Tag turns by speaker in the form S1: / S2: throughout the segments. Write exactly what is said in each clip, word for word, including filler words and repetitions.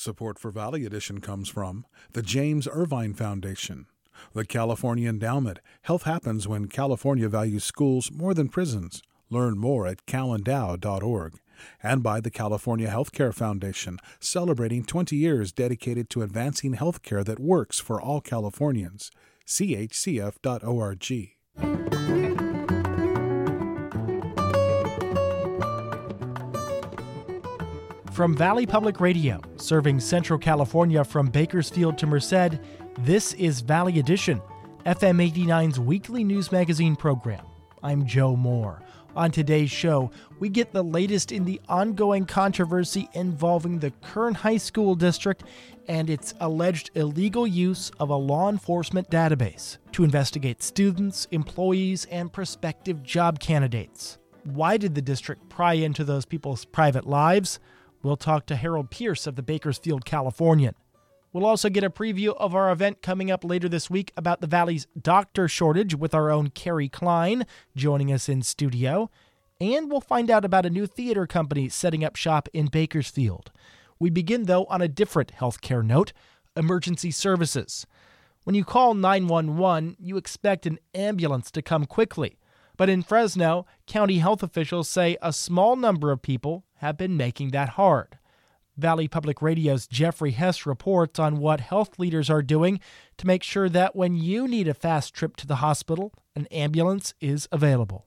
S1: Support for Valley Edition comes from the James Irvine Foundation, the California Endowment. Health happens when California values schools more than prisons. Learn more at cal endow dot org. And by the California Healthcare Foundation, celebrating twenty years dedicated to advancing healthcare that works for all Californians. c h c f dot org.
S2: From Valley Public Radio, serving Central California from Bakersfield to Merced, this is Valley Edition, F M eighty-nine's weekly news magazine program. I'm Joe Moore. On today's show, we get the latest in the ongoing controversy involving the Kern High School District and its alleged illegal use of a law enforcement database to investigate students, employees, and prospective job candidates. Why did the district pry into those people's private lives? We'll talk to Harold Pierce of the Bakersfield Californian. We'll also get a preview of our event coming up later this week about the Valley's doctor shortage with our own Carrie Klein joining us in studio. And we'll find out about a new theater company setting up shop in Bakersfield. We begin, though, on a different healthcare note, emergency services. When you call nine one one, you expect an ambulance to come quickly. But in Fresno, county health officials say a small number of people have been making that hard. Valley Public Radio's Jeffrey Hess reports on what health leaders are doing to make sure that when you need a fast trip to the hospital, an ambulance is available.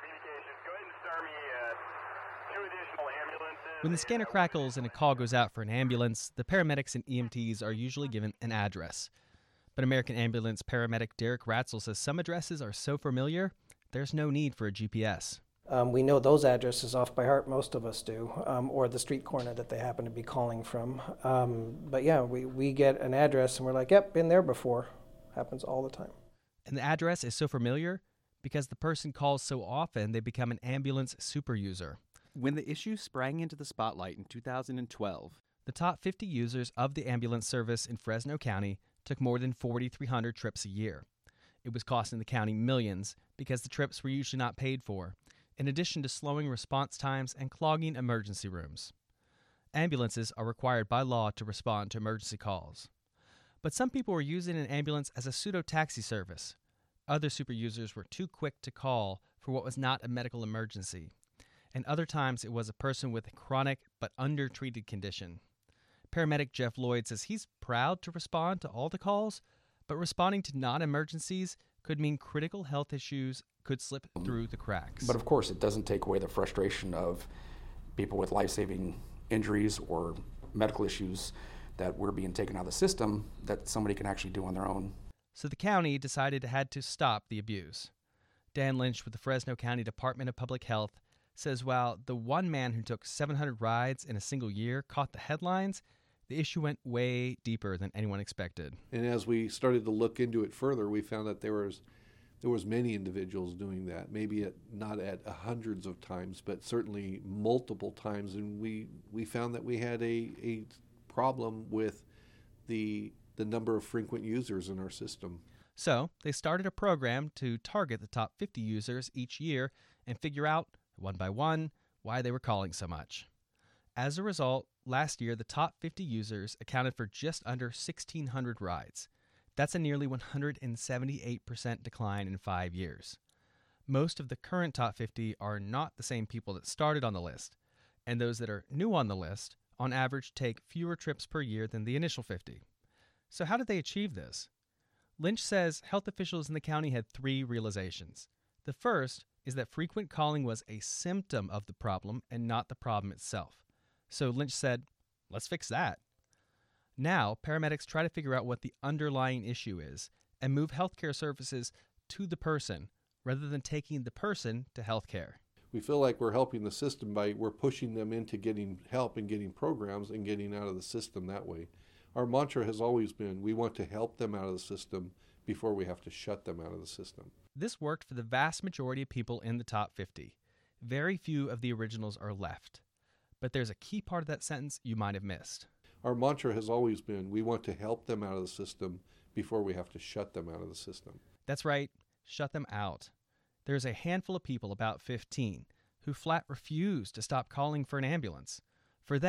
S3: When the scanner crackles and a call goes out for an ambulance, the paramedics and E M Ts are usually given an address. But American Ambulance paramedic Derek Ratzel says some addresses are so familiar, there's no need for a G P S.
S4: Um, we know those addresses off by heart, most of us do, um, or the street corner that they happen to be calling from. Um, but yeah, we, we get an address and we're like, yep, been there before. Happens all the time.
S3: And the address is so familiar because the person calls so often they become an ambulance super user.
S5: When the issue sprang into the spotlight in two thousand twelve,
S3: the top fifty users of the ambulance service in Fresno County took more than forty-three hundred trips a year. It was costing the county millions because the trips were usually not paid for, in addition to slowing response times and clogging emergency rooms. Ambulances are required by law to respond to emergency calls. But some people were using an ambulance as a pseudo-taxi service. Other super users were too quick to call for what was not a medical emergency. And other times it was a person with a chronic but undertreated condition. Paramedic Jeff Lloyd says he's proud to respond to all the calls, but responding to non-emergencies could mean critical health issues could slip through the cracks.
S6: But of course, it doesn't take away the frustration of people with life-saving injuries or medical issues that were being taken out of the system that somebody can actually do on their own.
S3: So the county decided it had to stop the abuse. Dan Lynch with the Fresno County Department of Public Health says while the one man who took seven hundred rides in a single year caught the headlines, the issue went way deeper than anyone expected.
S7: And as we started to look into it further, we found that there was there was many individuals doing that, maybe at, not at hundreds of times, but certainly multiple times. And we, we found that we had a, a problem with the the number of frequent users in our system.
S3: So they started a program to target the top fifty users each year and figure out, one by one, why they were calling so much. As a result, last year, the top fifty users accounted for just under sixteen hundred rides. That's a nearly one hundred seventy-eight percent decline in five years. Most of the current top fifty are not the same people that started on the list, and those that are new on the list, on average, take fewer trips per year than the initial fifty. So how did they achieve this? Lynch says health officials in the county had three realizations. The first is that frequent calling was a symptom of the problem and not the problem itself. So Lynch said, let's fix that. Now, paramedics try to figure out what the underlying issue is and move healthcare services to the person rather than taking the person to healthcare.
S7: We feel like we're helping the system by we're pushing them into getting help and getting programs and getting out of the system that way. Our mantra has always been we want to help them out of the system before we have to shut them out of the system.
S3: This worked for the vast majority of people in the top fifty. Very few of the originals are left. But there's a key part of that sentence you might have missed.
S7: Our mantra has always been we want to help them out of the system before we have to shut them out of the system.
S3: That's right, shut them out. There's a handful of people, about fifteen, who flat refuse to stop calling for an ambulance. For them,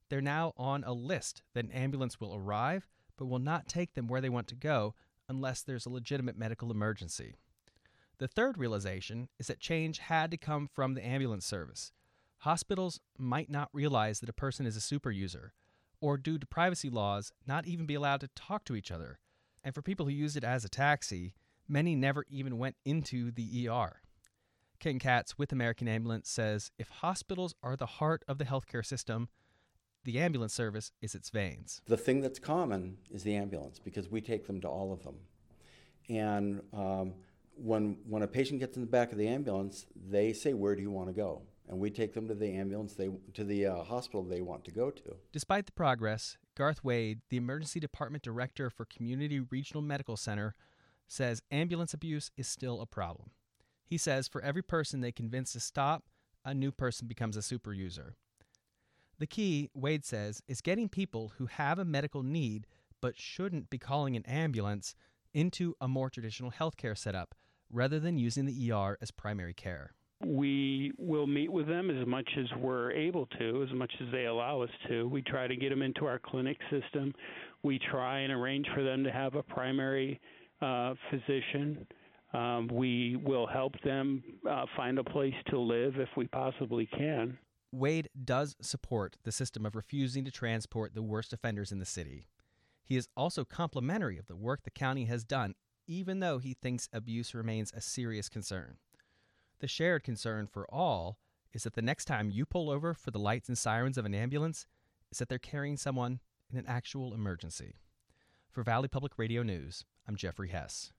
S3: They're now on a list that an ambulance will arrive, but will not take them where they want to go unless there's a legitimate medical emergency. The third realization is that change had to come from the ambulance service. Hospitals might not realize that a person is a super user, or due to privacy laws, not even be allowed to talk to each other. And for people who use it as a taxi, many never even went into the E R. Ken Katz with American Ambulance says if hospitals are the heart of the healthcare system, the ambulance service is its veins.
S8: The thing that's common is the ambulance, because we take them to all of them. And um, when when a patient gets in the back of the ambulance, they say, "Where do you want to go?" And we take them to the ambulance, they to the uh, hospital they want to go to.
S3: Despite the progress, Garth Wade, the Emergency Department Director for Community Regional Medical Center, says ambulance abuse is still a problem. He says for every person they convince to stop, a new person becomes a super user. The key, Wade says, is getting people who have a medical need but shouldn't be calling an ambulance into a more traditional healthcare setup rather than using the E R as primary care.
S9: We will meet with them as much as we're able to, as much as they allow us to. We try to get them into our clinic system. We try and arrange for them to have a primary uh, physician. Um, we will help them uh, find a place to live if we possibly can.
S3: Wade does support the system of refusing to transport the worst offenders in the city. He is also complimentary of the work the county has done, even though he thinks abuse remains a serious concern. The shared concern for all is that the next time you pull over for the lights and sirens of an ambulance is that they're carrying someone in an actual emergency. For Valley Public Radio News, I'm Jeffrey Hess.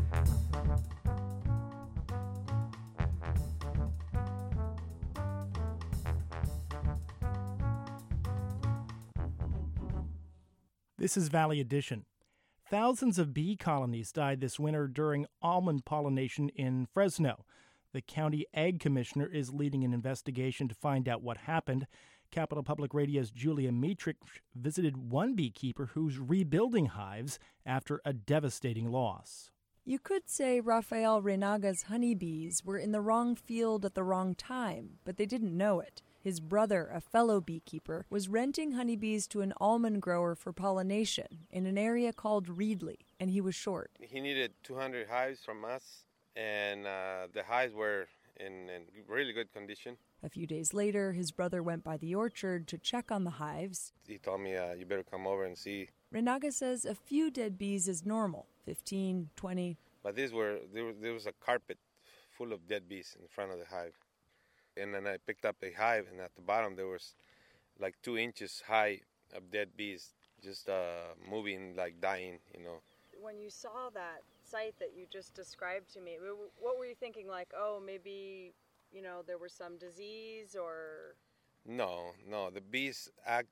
S2: This is Valley Edition. Thousands of bee colonies died this winter during almond pollination in Fresno. The county ag commissioner is leading an investigation to find out what happened. Capital Public Radio's Julia Mietrich visited one beekeeper who's rebuilding hives after a devastating loss.
S10: You could say Rafael Renaga's honeybees were in the wrong field at the wrong time, but they didn't know it. His brother, a fellow beekeeper, was renting honeybees to an almond grower for pollination in an area called Reedley, and he was short.
S11: He needed two hundred hives from us, and uh, the hives were in, in really good condition.
S10: A few days later, his brother went by the orchard to check on the hives.
S11: He told me, uh, you better come over and see.
S10: Renaga says a few dead bees is normal, fifteen, twenty.
S11: But these were there, was, there was a carpet full of dead bees in front of the hive. And then I picked up a hive, and at the bottom there was like two inches high of dead bees just uh, moving, like dying, you know.
S10: When you saw that site that you just described to me, what were you thinking? Like, oh, maybe, you know, there was some disease or...
S11: No, no. The bees act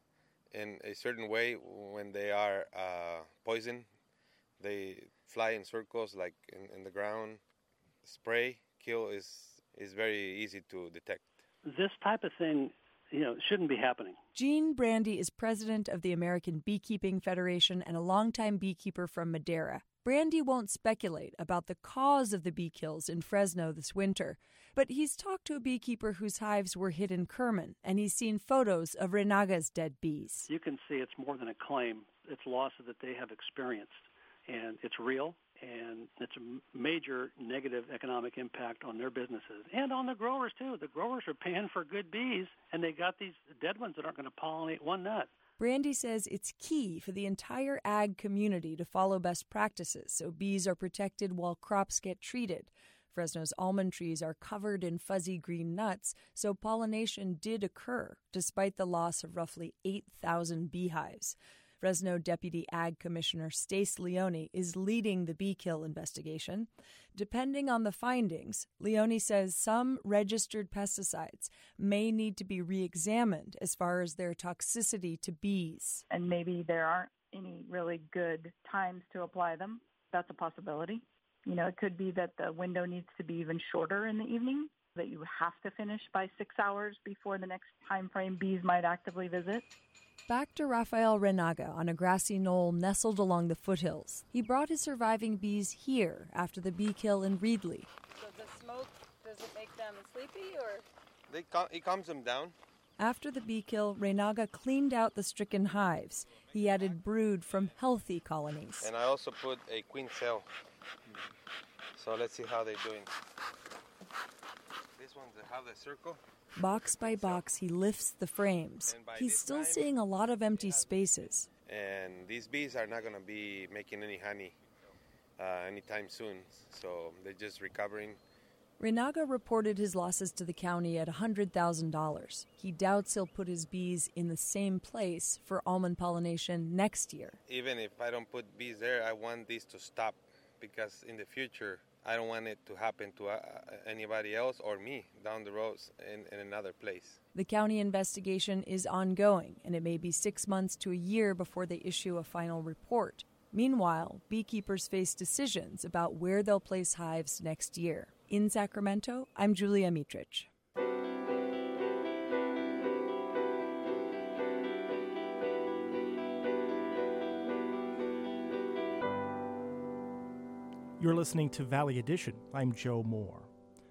S11: in a certain way when they are uh, poisoned. They fly in circles, like in, in the ground. Spray, kill is... is very easy to detect.
S9: This type of thing, you know, shouldn't be happening.
S10: Gene Brandy is president of the American Beekeeping Federation and a longtime beekeeper from Madera. Brandy won't speculate about the cause of the bee kills in Fresno this winter, but he's talked to a beekeeper whose hives were hit in Kerman, and he's seen photos of Renaga's dead bees.
S9: You can see it's more than a claim. It's losses that they have experienced, and it's real. And it's a major negative economic impact on their businesses and on the growers, too. The growers are paying for good bees, and they got these dead ones that aren't going to pollinate one nut.
S10: Brandy says it's key for the entire ag community to follow best practices so bees are protected while crops get treated. Fresno's almond trees are covered in fuzzy green nuts, so pollination did occur, despite the loss of roughly eight thousand beehives. Fresno Deputy Ag Commissioner Stace Leone is leading the bee kill investigation. Depending on the findings, Leone says some registered pesticides may need to be re-examined as far as their toxicity to bees.
S12: And maybe there aren't any really good times to apply them. That's a possibility. You know, it could be that the window needs to be even shorter in the evening, that you have to finish by six hours before the next time frame bees might actively visit.
S10: Back to Rafael Renaga on a grassy knoll nestled along the foothills. He brought his surviving bees here after the bee kill in Reedley.
S12: So the smoke, does it make them sleepy or?
S11: They cal- it calms them down.
S10: After the bee kill, Renaga cleaned out the stricken hives. He added brood from healthy colonies.
S11: And I also put a queen cell. So let's see how they're doing. This one's how they circle.
S10: Box by box, he lifts the frames. He's still seeing a lot of empty spaces.
S11: And these bees are not going to be making any honey uh, anytime soon. So they're just recovering.
S10: Renaga reported his losses to the county at one hundred thousand dollars. He doubts he'll put his bees in the same place for almond pollination next year.
S11: Even if I don't put bees there, I want these to stop because in the future, I don't want it to happen to uh, anybody else or me down the road in, in another place.
S10: The county investigation is ongoing, and it may be six months to a year before they issue a final report. Meanwhile, beekeepers face decisions about where they'll place hives next year. In Sacramento, I'm Julia Mitrich.
S2: You're listening to Valley Edition. I'm Joe Moore.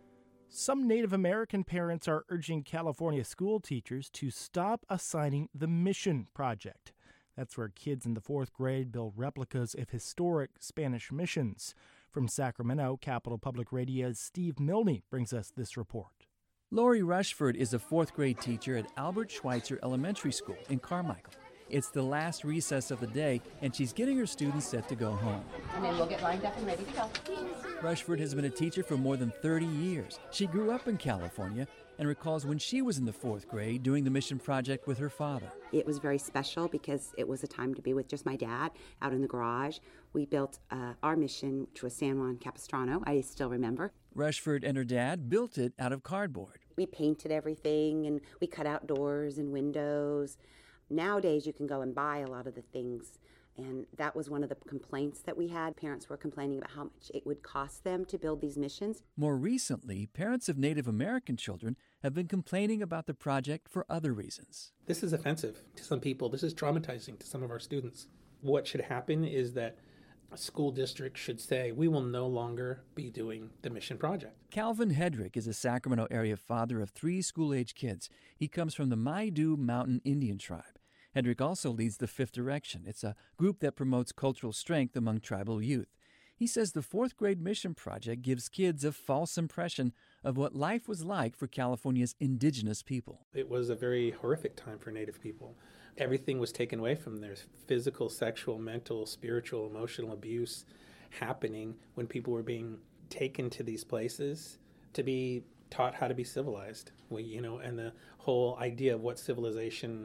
S2: Some Native American parents are urging California school teachers to stop assigning the Mission Project. That's where kids in the fourth grade build replicas of historic Spanish missions. From Sacramento, Capital Public Radio's Steve Milne brings us this report.
S13: Lori Rushford is a fourth grade teacher at Albert Schweitzer Elementary School in Carmichael. It's the last recess of the day, and she's getting her students set to go home.
S14: And then we'll get lined up and ready to go.
S13: Rushford has been a teacher for more than thirty years. She grew up in California and recalls when she was in the fourth grade doing the Mission Project with her father.
S14: It was very special because it was a time to be with just my dad out in the garage. We built uh, our mission, which was San Juan Capistrano, I still remember.
S13: Rushford and her dad built it out of cardboard.
S14: We painted everything, and we cut out doors and windows. Nowadays, you can go and buy a lot of the things, and that was one of the complaints that we had. Parents were complaining about how much it would cost them to build these missions.
S13: More recently, parents of Native American children have been complaining about the project for other reasons.
S15: This is offensive to some people. This is traumatizing to some of our students. What should happen is that a school district should say, we will no longer be doing the Mission Project.
S13: Calvin Hedrick is a Sacramento area father of three school-age kids. He comes from the Maidu Mountain Indian tribe. Hedrick also leads the Fifth Direction. It's a group that promotes cultural strength among tribal youth. He says the fourth grade Mission Project gives kids a false impression of what life was like for California's indigenous people.
S15: It was a very horrific time for Native people. Everything was taken away from them. There's physical, sexual, mental, spiritual, emotional abuse happening when people were being taken to these places to be taught how to be civilized. We, you know, and the whole idea of what civilization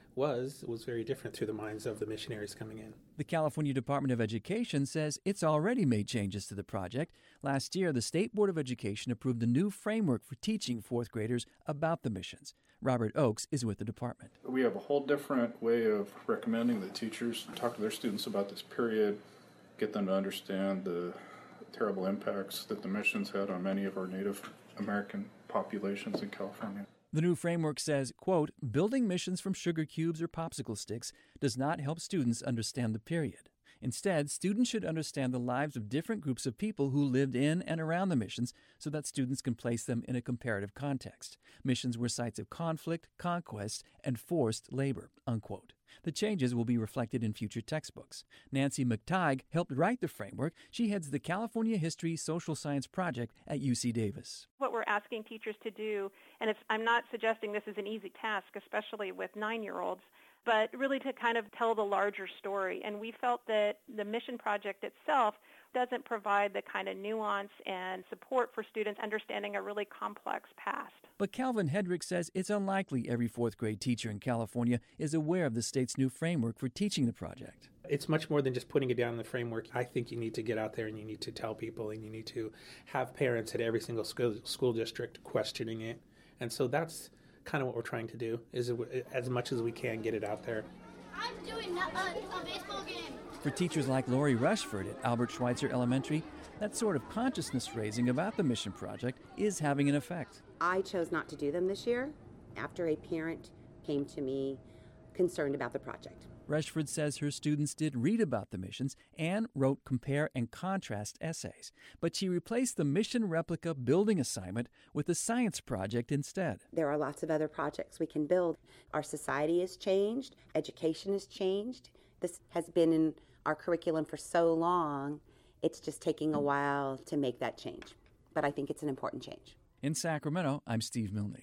S15: was was very different through the minds of the missionaries coming in.
S13: The California Department of Education says it's already made changes to the project. Last year, the State Board of Education approved a new framework for teaching fourth graders about the missions. Robert Oakes is with the department.
S16: We have a whole different way of recommending that teachers talk to their students about this period, get them to understand the terrible impacts that the missions had on many of our Native American populations in California.
S13: The new framework says, quote, building missions from sugar cubes or popsicle sticks does not help students understand the period. Instead, students should understand the lives of different groups of people who lived in and around the missions so that students can place them in a comparative context. Missions were sites of conflict, conquest, and forced labor, unquote. The changes will be reflected in future textbooks. Nancy McTighe helped write the framework. She heads the California History Social Science Project at U C Davis.
S17: What we're asking teachers to do, and it's, I'm not suggesting this is an easy task, especially with nine-year-olds, but really to kind of tell the larger story. And we felt that the Mission Project itself doesn't provide the kind of nuance and support for students understanding a really complex past.
S13: But Calvin Hedrick says it's unlikely every fourth grade teacher in California is aware of the state's new framework for teaching the project.
S15: It's much more than just putting it down in the framework. I think you need to get out there and you need to tell people, and you need to have parents at every single school, school district questioning it. And so that's kind of what we're trying to do, is as much as we can get it out there.
S18: I'm doing a, a baseball game.
S13: For teachers like Lori Rushford at Albert Schweitzer Elementary, that sort of consciousness raising about the Mission Project is having an effect.
S14: I chose not to do them this year after a parent came to me concerned about the project.
S13: Reshford says her students did read about the missions and wrote compare and contrast essays, but she replaced the mission replica building assignment with a science project instead.
S14: There are lots of other projects we can build. Our society has changed, education has changed. This has been in our curriculum for so long, it's just taking a while to make that change. But I think it's an important change.
S13: In Sacramento, I'm Steve Milne.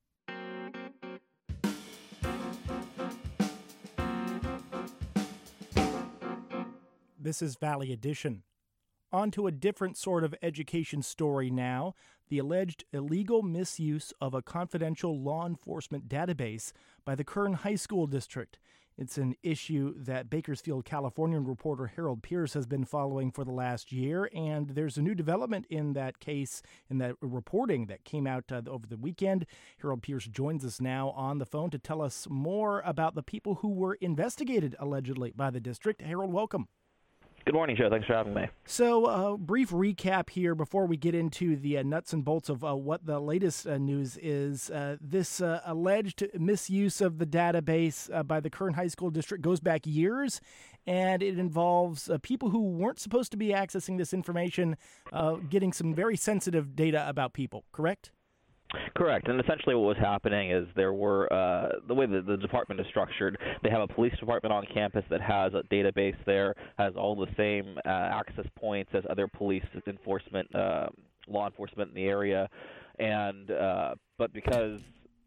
S2: This is Valley Edition. On to a different sort of education story now, the alleged illegal misuse of a confidential law enforcement database by the Kern High School District. It's an issue that Bakersfield Californian reporter Harold Pierce has been following for the last year, and there's a new development in that case, in that reporting that came out uh, over the weekend. Harold Pierce joins us now on the phone to tell us more about the people who were investigated allegedly by the district. Harold, welcome.
S19: Good morning, Joe. Thanks for having me.
S2: So, a uh, brief recap here before we get into the uh, nuts and bolts of uh, what the latest uh, news is. Uh, this uh, alleged misuse of the database uh, by the Kern High School District goes back years, and it involves uh, people who weren't supposed to be accessing this information, uh, getting some very sensitive data about people, correct?
S19: Correct. And essentially what was happening is there were, uh, the way that the department is structured, they have a police department on campus that has a database there, has all the same uh, access points as other police enforcement, uh, law enforcement in the area. And uh, but because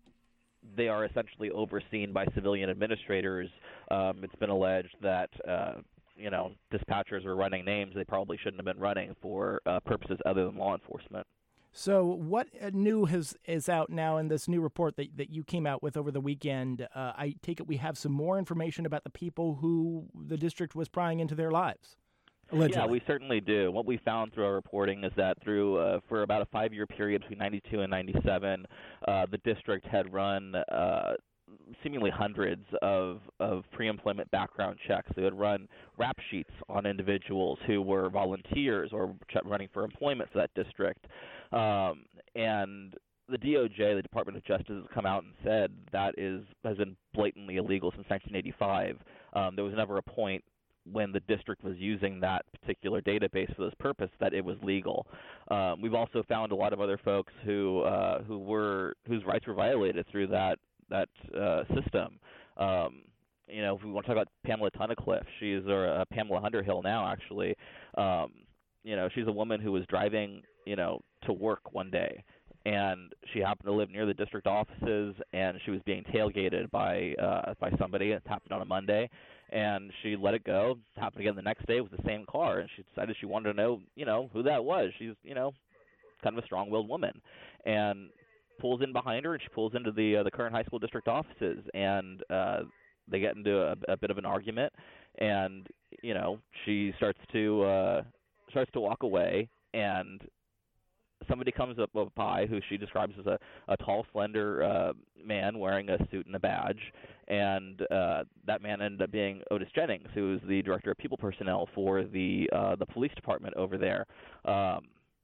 S19: they are essentially overseen by civilian administrators, um, it's been alleged that uh, you know, dispatchers were running names they probably shouldn't have been running for uh, purposes other than law enforcement.
S2: So what new has, is out now in this new report that, that you came out with over the weekend? Uh, I take it we have some more information about the people who the district was prying into their lives, allegedly.
S19: Yeah, we certainly do. What we found through our reporting is that through uh, for about a five-year period between ninety-two and ninety-seven, uh, the district had run uh, seemingly hundreds of, of pre-employment background checks. They would run rap sheets on individuals who were volunteers or running for employment for that district. Um, and the D O J, the Department of Justice, has come out and said that is has been blatantly illegal since nineteen eighty-five. Um, there was never a point when the district was using that particular database for this purpose that it was legal. Um, we've also found a lot of other folks who uh, who were whose rights were violated through that that uh, system. Um, you know, if we want to talk about Pamela Tunnicliffe, she's or uh, Pamela Underhill now, actually. Um, you know, she's a woman who was driving, you know, to work one day, and she happened to live near the district offices, and she was being tailgated by uh, by somebody. It happened on a Monday, and she let it go. It happened again the next day with the same car, and she decided she wanted to know, you know, who that was. She's, you know, kind of a strong-willed woman, and pulls in behind her, and she pulls into the uh, the Kern High School district offices, and uh, they get into a, a bit of an argument, and you know, she starts to uh, starts to walk away, and somebody comes up by who she describes as a, a tall, slender uh, man wearing a suit and a badge, and uh, that man ended up being Otis Jennings, who is the director of people personnel for the uh, the police department over there. Um,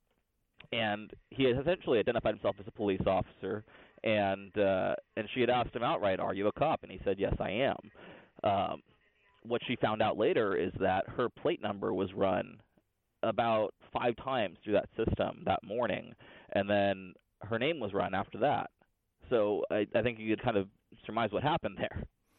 S19: and he had essentially identified himself as a police officer, and uh, and she had asked him outright, "Are you a cop?" And he said, "Yes, I am." Um, what she found out later is that her plate number was run about five times through that system that morning, and then her name was run after that. So I, I think you could kind of surmise what happened there.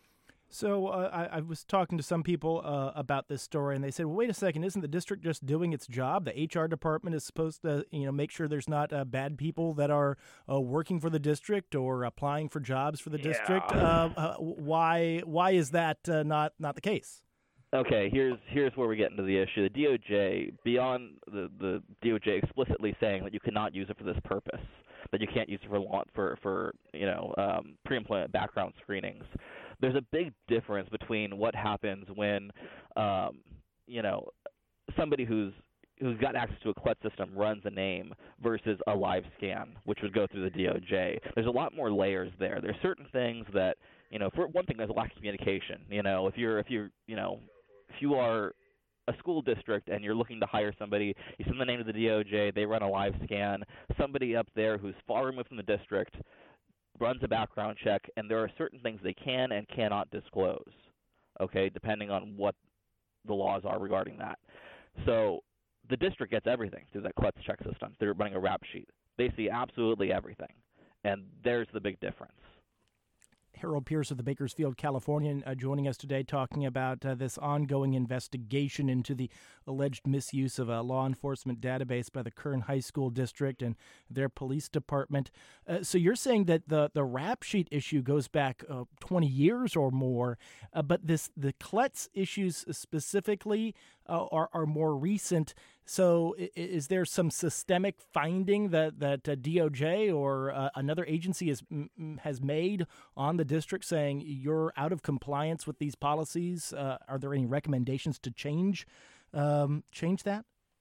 S2: So uh, I, I was talking to some people uh, about this story, and they said, well, wait a second, isn't the district just doing its job? The H R department is supposed to, you know, make sure there's not uh, bad people that are uh, working for the district or applying for jobs for the
S19: Yeah.
S2: district. Uh, uh, why why is that uh, not, not the case?
S19: Okay, here's here's where we get into the issue. The D O J, beyond the, the D O J explicitly saying that you cannot use it for this purpose, that you can't use it for for for you know um, pre-employment background screenings. There's a big difference between what happens when um, you know somebody who's who's got access to a C L E T system runs a name versus a live scan, which would go through the D O J. There's a lot more layers there. There's certain things that, you know, for one thing, there's a lack of communication. You know, if you're if you're you know if you are a school district and you're looking to hire somebody, you send the name to the D O J, they run a live scan. Somebody up there who's far removed from the district runs a background check, and there are certain things they can and cannot disclose, okay, depending on what the laws are regarding that. So the district gets everything through that C L E T S check system. They're running a rap sheet. They see absolutely everything, and there's the big difference.
S2: Harold Pierce of the Bakersfield Californian uh, joining us today, talking about uh, this ongoing investigation into the alleged misuse of a law enforcement database by the Kern High School District and their police department. Uh, so you're saying that the, the rap sheet issue goes back uh, twenty years or more, uh, but this the C L E T S issues specifically uh, are, are more recent. So is there some systemic finding that, that uh, D O J or uh, another agency has, m- has made on the district saying you're out of compliance with these policies? Uh, are there any recommendations to change um, change that?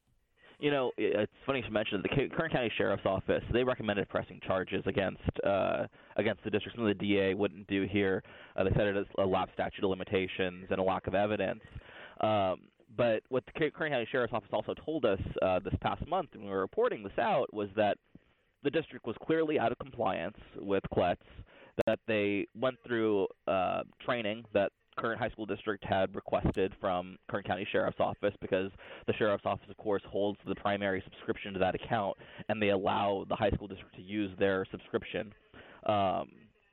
S19: You know, it's funny you mentioned the Kern County Sheriff's Office. They recommended pressing charges against uh, against the district. Something the D A wouldn't do here. Uh, they said it as a lapse statute of limitations and a lack of evidence. Um, But what the Kern County Sheriff's Office also told us uh, this past month when we were reporting this out was that the district was clearly out of compliance with C L E T S, that they went through uh, training that Kern High School District had requested from Kern County Sheriff's Office, because the Sheriff's Office, of course, holds the primary subscription to that account, and they allow the high school district to use their subscription. Um,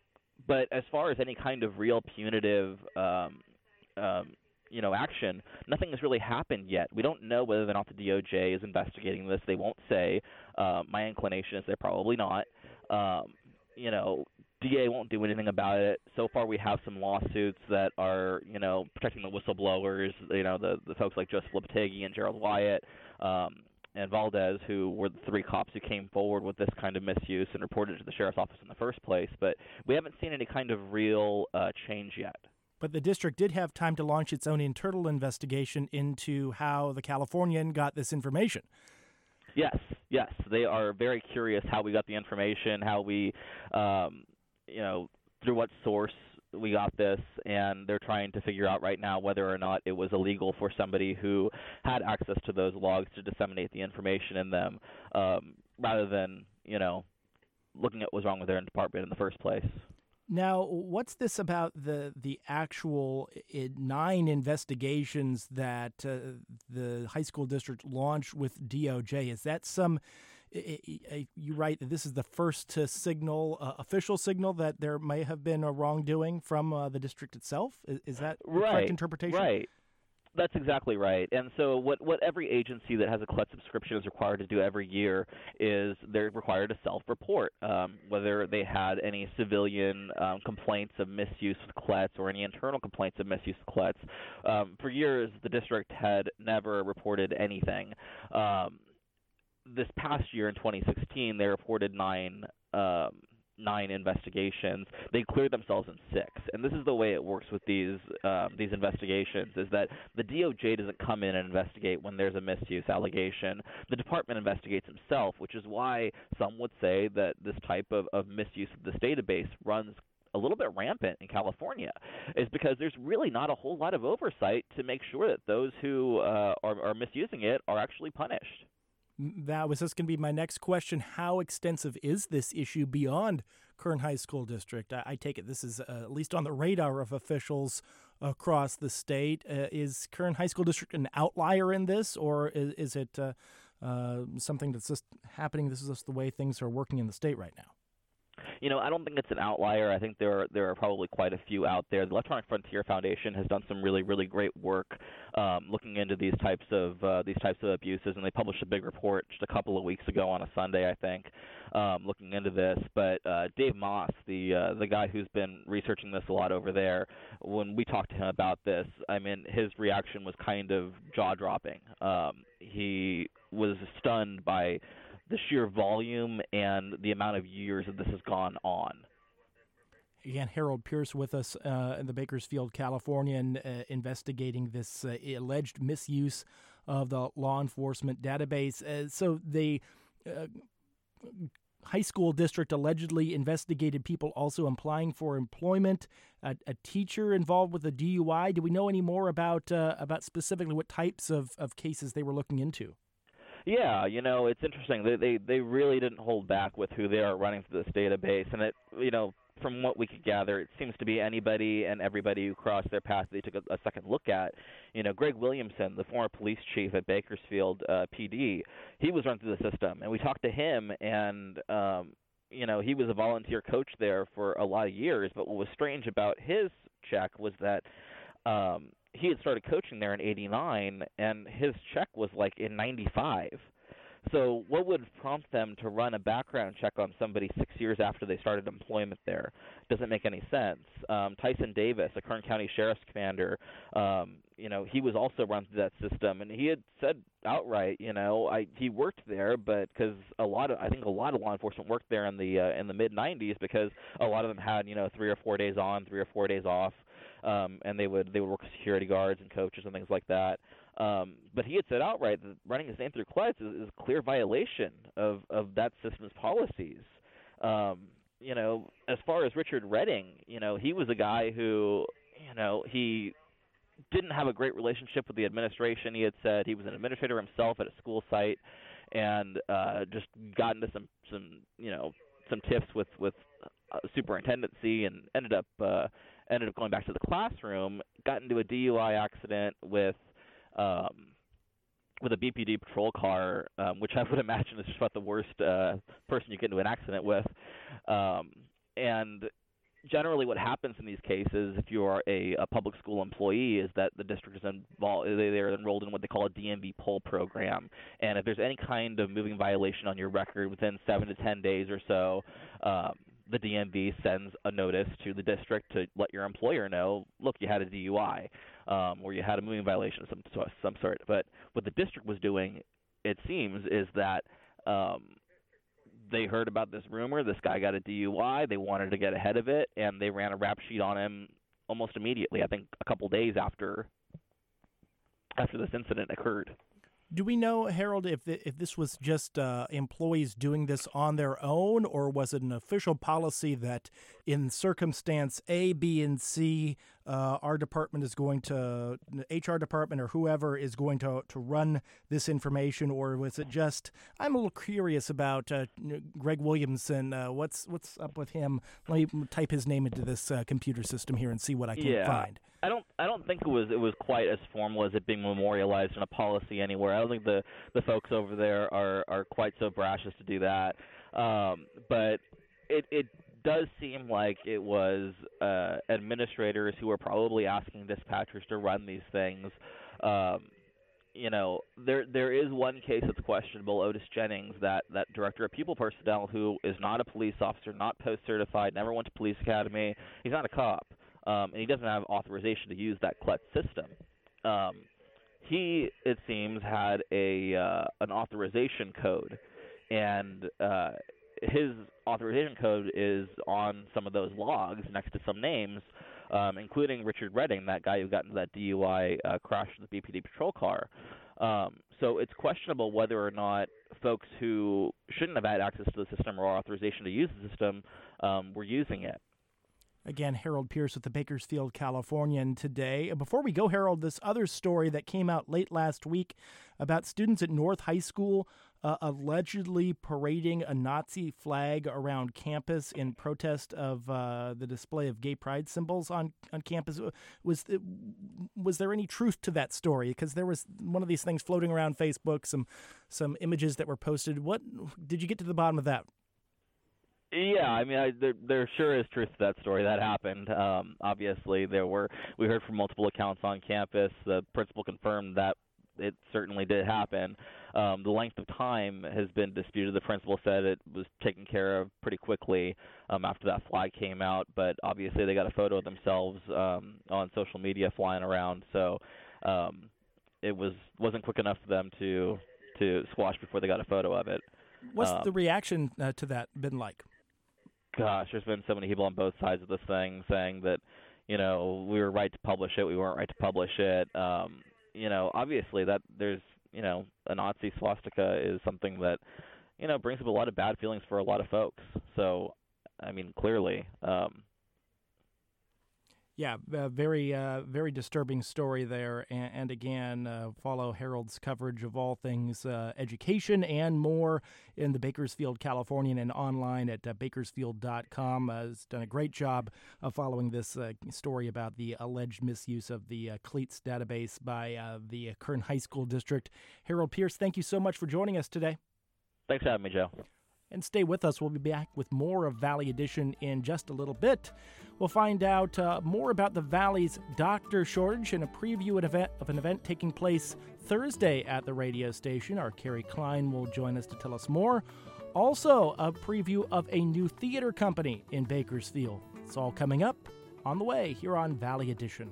S19: but as far as any kind of real punitive um, um, you know, action, nothing has really happened yet. We don't know whether or not the D O J is investigating this. They won't say. Uh, my inclination is they're probably not. Um, you know, D A won't do anything about it. So far, we have some lawsuits that are, you know, protecting the whistleblowers. You know, the the folks like Joseph Lopategi and Gerald Wyatt um, and Valdez, who were the three cops who came forward with this kind of misuse and reported it to the sheriff's office in the first place. But we haven't seen any kind of real uh, change yet.
S2: But the district did have time to launch its own internal investigation into how the Californian got this information.
S19: Yes, yes. They are very curious how we got the information, how we, um, you know, through what source we got this, and they're trying to figure out right now whether or not it was illegal for somebody who had access to those logs to disseminate the information in them, um, rather than, you know, looking at what was wrong with their department in the first place.
S2: Now, what's this about the the actual uh, nine investigations that uh, the high school district launched with D O J? Is that some, uh, you write that this is the first to signal, uh, official signal that there may have been a wrongdoing from uh, the district itself? Is, is that the
S19: right,
S2: correct interpretation?
S19: Right. That's exactly right. And so what, what every agency that has a C L E T subscription is required to do every year is they're required to self-report, um, whether they had any civilian um, complaints of misuse of C L E Ts or any internal complaints of misuse of C L E Ts. Um, for years, the district had never reported anything. Um, this past year in twenty sixteen, they reported nine um, nine investigations. They cleared themselves in six, and this is the way it works with these um, these investigations: is that the D O J doesn't come in and investigate when there's a misuse allegation. The department investigates himself, which is why some would say that this type of, of misuse of this database runs a little bit rampant in California, is because there's really not a whole lot of oversight to make sure that those who uh, are, are misusing it are actually punished.
S2: That was just going to be my next question. How extensive is this issue beyond Kern High School District? I, I take it this is uh, at least on the radar of officials across the state. Uh, is Kern High School District an outlier in this, or is, is it uh, uh, something that's just happening? This is just the way things are working in the state right now.
S19: You know, I don't think it's an outlier. I think there are, there are probably quite a few out there. The Electronic Frontier Foundation has done some really, really great work um, looking into these types of uh, these types of abuses, and they published a big report just a couple of weeks ago on a Sunday, I think, um, looking into this. But uh, Dave Moss, the uh, the guy who's been researching this a lot over there, when we talked to him about this, I mean, his reaction was kind of jaw-dropping. Um, he was stunned by the sheer volume and the amount of years that this has gone on.
S2: Again, Harold Pierce with us uh, in the Bakersfield, Californian, uh, investigating this uh, alleged misuse of the law enforcement database. Uh, so the uh, high school district allegedly investigated people also applying for employment, a, a teacher involved with a D U I. Do we know any more about uh, about specifically what types of, of cases they were looking into?
S19: Yeah, you know, it's interesting. They, they they really didn't hold back with who they are running through this database, and it, you know, from what we could gather, it seems to be anybody and everybody who crossed their path they took a, a second look at. You know, Greg Williamson, the former police chief at Bakersfield uh, P D, he was run through the system, and we talked to him, and um, you know, he was a volunteer coach there for a lot of years. But what was strange about his check was that um, he had started coaching there in eighty-nine, and his check was like in ninety-five. So what would prompt them to run a background check on somebody six years after they started employment there? Doesn't make any sense. Um, Tyson Davis, a Kern County Sheriff's Commander, um, you know, he was also run through that system, and he had said outright, you know, I he worked there, but because a lot of I think a lot of law enforcement worked there in the uh, in the mid nineties because a lot of them had, you know, three or four days on, three or four days off, um, and they would they would work with security guards and coaches and things like that. Um, but he had said outright that running his name through C L E T is, is a clear violation of, of that system's policies. Um, you know, as far as Richard Redding, you know, he was a guy who, you know, he didn't have a great relationship with the administration. He had said he was an administrator himself at a school site and uh, just got into some, some, you know, some tiffs with, with uh, superintendency and ended up, uh, ended up going back to the classroom, got into a D U I accident with Um, with a B P D patrol car, um, which I would imagine is just about the worst uh, person you get into an accident with. Um, and generally what happens in these cases, if you are a, a public school employee, is that the district is involved, they're enrolled in what they call a D M V poll program. And if there's any kind of moving violation on your record within seven to ten days or so, um, the D M V sends a notice to the district to let your employer know, look, you had a D U I. Um, or you had a moving violation of some, some sort. But what the district was doing, it seems, is that um, they heard about this rumor. This guy got a D U I. They wanted to get ahead of it, and they ran a rap sheet on him almost immediately, I think a couple days after after this incident occurred.
S2: Do we know, Harold, if the, if this was just uh, employees doing this on their own, or was it an official policy that in circumstance A, B, and C, uh, our department is going to, the H R department or whoever is going to, to run this information, or was it just, I'm a little curious about uh, Greg Williamson, uh, what's what's up with him? Let me type his name into this uh, computer system here and see what I can
S19: yeah.
S2: find.
S19: I don't. I don't think it was. It was quite as formal as it being memorialized in a policy anywhere. I don't think the, the folks over there are, are quite so brash as to do that. Um, but it it does seem like it was uh, administrators who were probably asking dispatchers to run these things. Um, you know, there there is one case that's questionable. Otis Jennings, that that director of people personnel, who is not a police officer, not post certified, never went to police academy. He's not a cop. Um, and he doesn't have authorization to use that C L E T system. Um, he, it seems, had a uh, an authorization code, and uh, his authorization code is on some of those logs next to some names, um, including Richard Redding, that guy who got into that D U I uh, crash with the B P D patrol car. Um, so it's questionable whether or not folks who shouldn't have had access to the system or authorization to use the system um, were using it.
S2: Again, Harold Pierce with the Bakersfield Californian today. Before we go, Harold, this other story that came out late last week about students at North High School uh, allegedly parading a Nazi flag around campus in protest of uh, the display of gay pride symbols on, on campus. Was was there any truth to that story? Because there was one of these things floating around Facebook, some some images that were posted. What did you get to the bottom of that?
S19: Yeah, I mean, I, there, there sure is truth to that story. That happened. Um, obviously, there were. We heard from multiple accounts on campus. The principal confirmed that it certainly did happen. Um, the length of time has been disputed. The principal said it was taken care of pretty quickly um, after that flag came out. But obviously, they got a photo of themselves um, on social media flying around. So um, it was wasn't quick enough for them to to squash before they got a photo of it.
S2: What's
S19: um,
S2: the reaction uh, to that been like?
S19: Gosh, there's been so many people on both sides of this thing saying that, you know, we were right to publish it, we weren't right to publish it. Um, you know, obviously that there's, you know, a Nazi swastika is something that, you know, brings up a lot of bad feelings for a lot of folks. So, I mean, clearly. Um,
S2: Yeah, uh, very, uh, very disturbing story there. And, and again, uh, follow Harold's coverage of all things uh, education and more in the Bakersfield Californian and online at uh, bakersfield dot com. Uh, has done a great job of following this uh, story about the alleged misuse of the uh, CLEATS database by uh, the Kern High School District. Harold Pierce, thank you so much for joining us today.
S19: Thanks for having me, Joe.
S2: And stay with us. We'll be back with more of Valley Edition in just a little bit. We'll find out uh, more about the Valley's doctor shortage and a preview of an, event, of an event taking place Thursday at the radio station. Our Carrie Klein will join us to tell us more. Also, a preview of a new theater company in Bakersfield. It's all coming up on the way here on Valley Edition.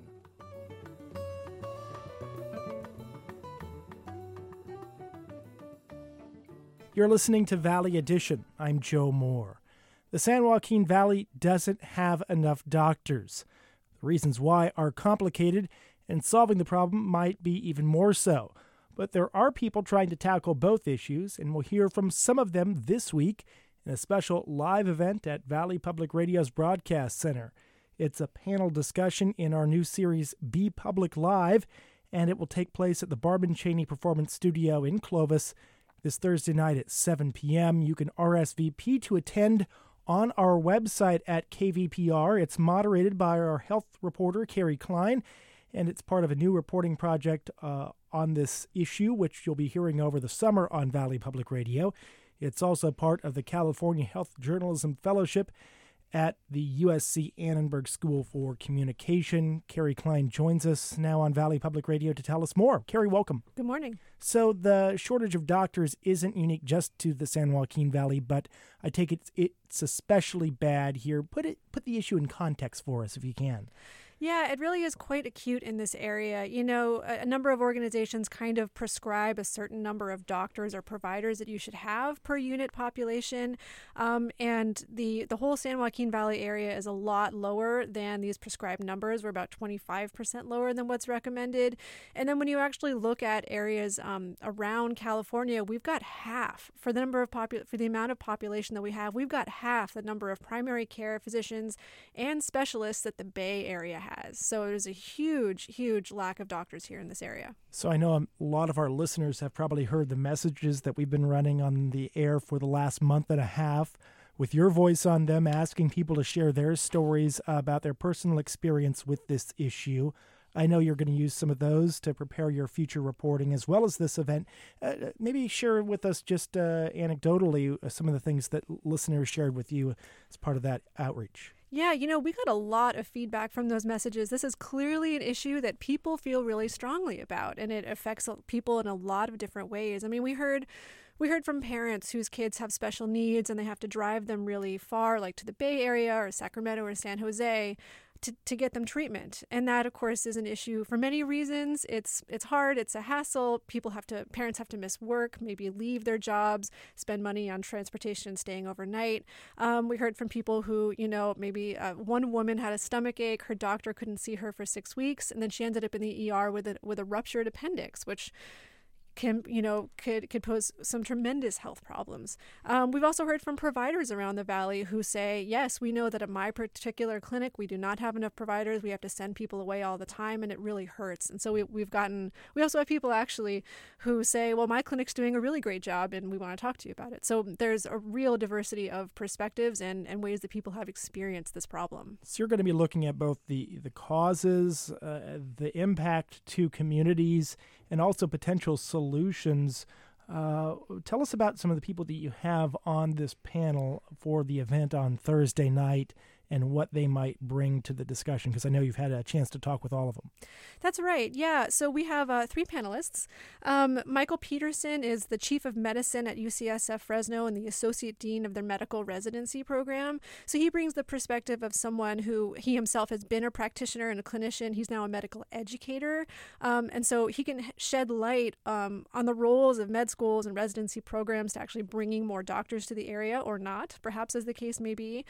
S2: You're listening to Valley Edition. I'm Joe Moore. The San Joaquin Valley doesn't have enough doctors. The reasons why are complicated, and solving the problem might be even more so. But there are people trying to tackle both issues, and we'll hear from some of them this week in a special live event at Valley Public Radio's Broadcast Center. It's a panel discussion in our new series, Be Public Live, and it will take place at the Barban Cheney Performance Studio in Clovis this Thursday night at seven p.m. You can R S V P to attend on our website at K V P R. It's moderated by our health reporter, Carrie Klein, and it's part of a new reporting project uh, on this issue, which you'll be hearing over the summer on Valley Public Radio. It's also part of the California Health Journalism Fellowship at the U S C Annenberg School for Communication. Carrie Klein joins us now on Valley Public Radio to tell us more. Carrie, welcome.
S20: Good morning.
S2: So the shortage of doctors isn't unique just to the San Joaquin Valley, but I take it it's especially bad here. Put it, put the issue in context for us if you can.
S20: Yeah, it really is quite acute in this area. You know, a, a number of organizations kind of prescribe a certain number of doctors or providers that you should have per unit population. Um, and the, the whole San Joaquin Valley area is a lot lower than these prescribed numbers. We're about twenty-five percent lower than what's recommended. And then when you actually look at areas um, around California, we've got half for the number of popu- for the amount of population that we have. We've got half the number of primary care physicians and specialists that the Bay Area has. Has. So there's a huge, huge lack of doctors here in this area.
S2: So I know a lot of our listeners have probably heard the messages that we've been running on the air for the last month and a half with your voice on them, asking people to share their stories about their personal experience with this issue. I know you're going to use some of those to prepare your future reporting as well as this event. Uh, maybe share with us just uh, anecdotally uh, some of the things that listeners shared with you as part of that outreach.
S20: Yeah, you know, we got a lot of feedback from those messages. This is clearly an issue that people feel really strongly about, and it affects people in a lot of different ways. I mean, we heard we heard from parents whose kids have special needs and they have to drive them really far, like to the Bay Area or Sacramento or San Jose, to, to get them treatment. And that, of course, is an issue for many reasons. It's it's hard. It's a hassle. People have to, parents have to miss work, maybe leave their jobs, spend money on transportation, staying overnight. Um, we heard from people who, you know, maybe uh, one woman had a stomach ache. Her doctor couldn't see her for six weeks, and then she ended up in the E R with a, with a ruptured appendix, which can, you know, could could pose some tremendous health problems. Um, we've also heard from providers around the valley who say, yes, we know that at my particular clinic, we do not have enough providers. We have to send people away all the time, and it really hurts. And so we, we've gotten, we also have people actually who say, well, my clinic's doing a really great job, and we want to talk to you about it. So there's a real diversity of perspectives and, and ways that people have experienced this problem.
S2: So you're going to be looking at both the, the causes, uh, the impact to communities, and also potential solutions. Uh, tell us about some of the people that you have on this panel for the event on Thursday night and what they might bring to the discussion, because I know you've had a chance to talk with all of them.
S20: That's right. Yeah. So we have uh, three panelists. Um, Michael Peterson is the Chief of Medicine at U C S F Fresno and the Associate Dean of their Medical Residency Program. So he brings the perspective of someone who he himself has been a practitioner and a clinician. He's now a medical educator. Um, and so he can shed light um, on the roles of med schools and residency programs to actually bringing more doctors to the area or not, perhaps as the case may be.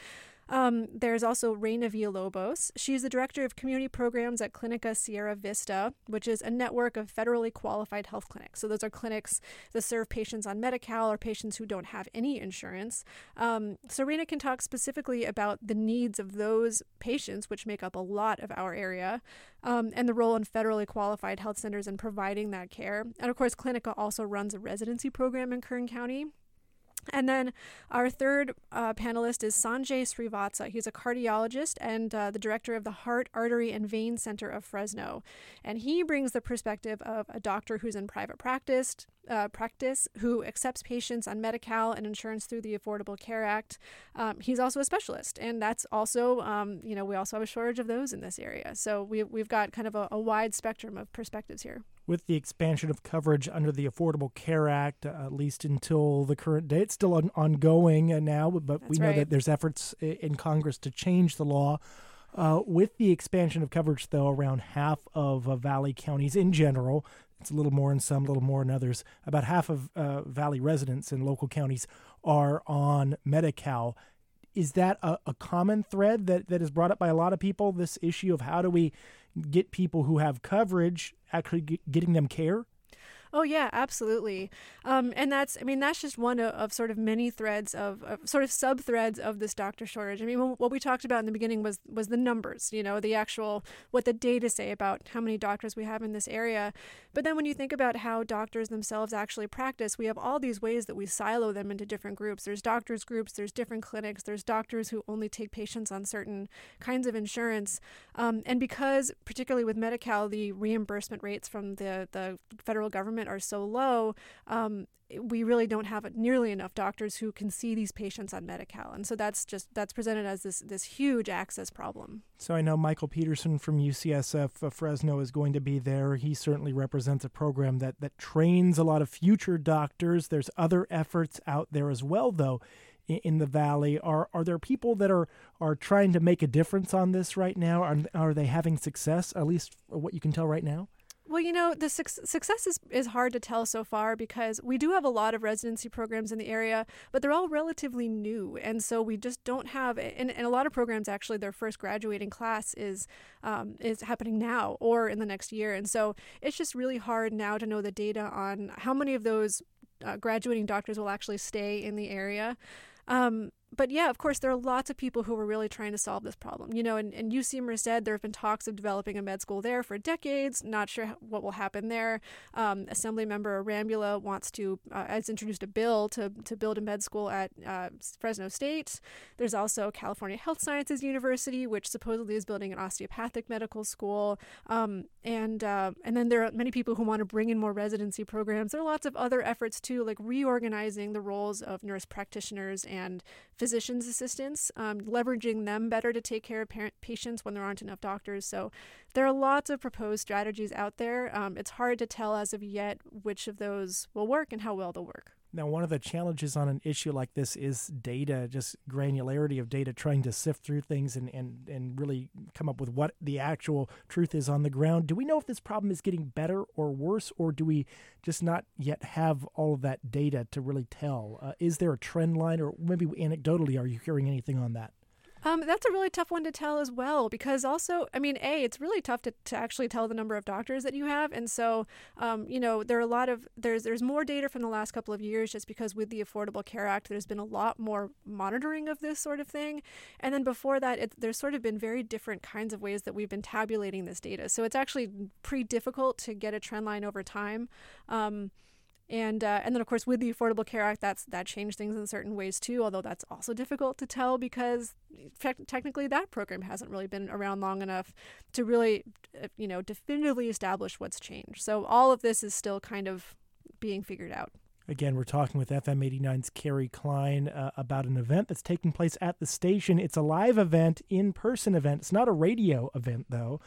S20: Um, there's also Reina Villalobos. She's the director of community programs at Clinica Sierra Vista, which is a network of federally qualified health clinics. So those are clinics that serve patients on Medi-Cal or patients who don't have any insurance. Um, so Reina can talk specifically about the needs of those patients, which make up a lot of our area, um, and the role in federally qualified health centers in providing that care. And of course, Clinica also runs a residency program in Kern County. And then our third uh, panelist is Sanjay Srivatsa. He's a cardiologist and uh, the director of the Heart, Artery, and Vein Center of Fresno. And he brings the perspective of a doctor who's in private practice, uh, practice who accepts patients on Medi-Cal and insurance through the Affordable Care Act. Um, he's also a specialist, and that's also, um, you know, we also have a shortage of those in this area. So we, we've got kind of a, a wide spectrum of perspectives here.
S2: With the expansion of coverage under the Affordable Care Act, uh, at least until the current day, it's still on, ongoing uh, now, but
S20: That's
S2: we know
S20: right.
S2: that there's efforts in Congress to change the law. Uh, with the expansion of coverage, though, around half of uh, Valley counties in general, it's a little more in some, a little more in others, about half of uh, Valley residents in local counties are on Medi-Cal. Is that a, a common thread that, that is brought up by a lot of people, this issue of how do we get people who have coverage actually get, getting them care?
S20: Oh, yeah, absolutely. Um, and that's, I mean, that's just one of, of sort of many threads of, of sort of sub-threads of this doctor shortage. I mean, what we talked about in the beginning was was the numbers, you know, the actual, what the data say about how many doctors we have in this area. But then when you think about how doctors themselves actually practice, we have all these ways that we silo them into different groups. There's doctors groups, there's different clinics, there's doctors who only take patients on certain kinds of insurance. Um, and because, particularly with Medi-Cal, the reimbursement rates from the, the federal government are so low, um, we really don't have nearly enough doctors who can see these patients on Medi-Cal. And so that's just, that's presented as this, this huge access problem.
S2: So I know Michael Peterson from U C S F uh, Fresno is going to be there. He certainly represents a program that, that trains a lot of future doctors. There's other efforts out there as well, though, in, in the Valley. Are are there people that are, are trying to make a difference on this right now? Are, are they having success, at least what you can tell right now?
S20: Well, you know, the su- success is, is hard to tell so far because we do have a lot of residency programs in the area, but they're all relatively new. And so we just don't have, and, and a lot of programs, actually, their first graduating class is um, is happening now or in the next year. And so it's just really hard now to know the data on how many of those uh, graduating doctors will actually stay in the area. Um, but yeah, of course, there are lots of people who are really trying to solve this problem. You know, in, in U C Merced, there have been talks of developing a med school there for decades. Not sure what will happen there. Um, Assemblymember Rambula wants to, uh, has introduced a bill to, to build a med school at uh, Fresno State. There's also California Health Sciences University, which supposedly is building an osteopathic medical school. Um, and uh, and then there are many people who want to bring in more residency programs. There are lots of other efforts, too, like reorganizing the roles of nurse practitioners and physician's assistants, um, leveraging them better to take care of parent patients when there aren't enough doctors. So there are lots of proposed strategies out there. Um, it's hard to tell as of yet which of those will work and how well they'll work.
S2: Now, one of the challenges on an issue like this is data, just granularity of data, trying to sift through things and, and, and really come up with what the actual truth is on the ground. Do we know if this problem is getting better or worse, or do we just not yet have all of that data to really tell? Uh, is there a trend line, or maybe anecdotally, are you hearing anything on that?
S20: Um, that's a really tough one to tell as well, because also, I mean, A, it's really tough to, to actually tell the number of doctors that you have. And so, um, you know, there are a lot of, there's there's more data from the last couple of years just because with the Affordable Care Act, there's been a lot more monitoring of this sort of thing. And then before that, it, there's sort of been very different kinds of ways that we've been tabulating this data. So it's actually pretty difficult to get a trend line over time. Um, And uh, and then, of course, with the Affordable Care Act, that's that changed things in certain ways, too, although that's also difficult to tell because te- technically that program hasn't really been around long enough to really, you know, definitively establish what's changed. So all of this is still kind of being figured out.
S2: Again, we're talking with F M eighty-nine's Carrie Klein uh, about an event that's taking place at the station. It's a live event, in-person event. It's not a radio event, though,